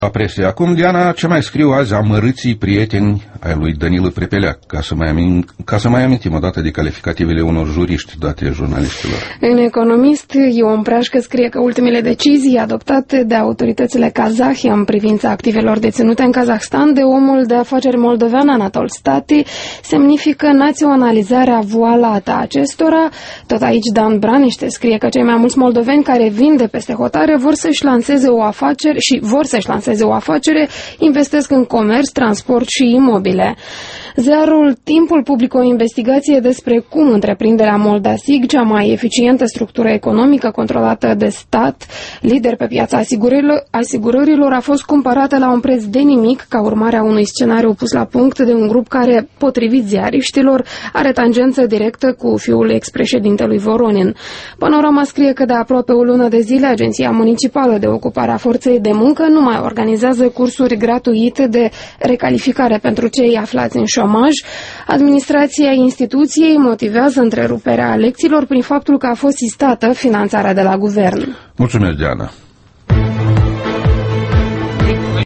Presie. Acum, Diana, ce mai scriu azi amărâții prieteni ai lui Danilă Prepeleac, ca să mai amintim o dată de calificativele unor juriști date jurnaliștilor. În Economist, Ion Prașcă scrie că ultimele decizii adoptate de autoritățile kazahe în privința activelor deținute în Kazahstan de omul de afaceri moldovean Anatol Stati semnifică naționalizarea voalată a acestora. Tot aici Dan Braniște scrie că cei mai mulți moldoveni care vin de peste hotare vor să-și lanseze o afacere, investesc în comerț, transport și imobile. Ziarul Timpul publică o investigație despre cum întreprinderea Moldasig, cea mai eficientă structură economică controlată de stat, lider pe piața asigurărilor, a fost cumpărată la un preț de nimic ca urmare a unui scenariu pus la punct de un grup care, potrivit ziariștilor, are tangență directă cu fiul ex-președintelui Voronin. Panorama scrie că de aproape o lună de zile Agenția Municipală de Ocupare a Forței de Muncă nu mai organizează cursuri gratuite de recalificare pentru cei aflați în șomaj. Administrația instituției motivează întreruperea lecțiilor prin faptul că a fost sistată finanțarea de la guvern. Mulțumesc, Diana.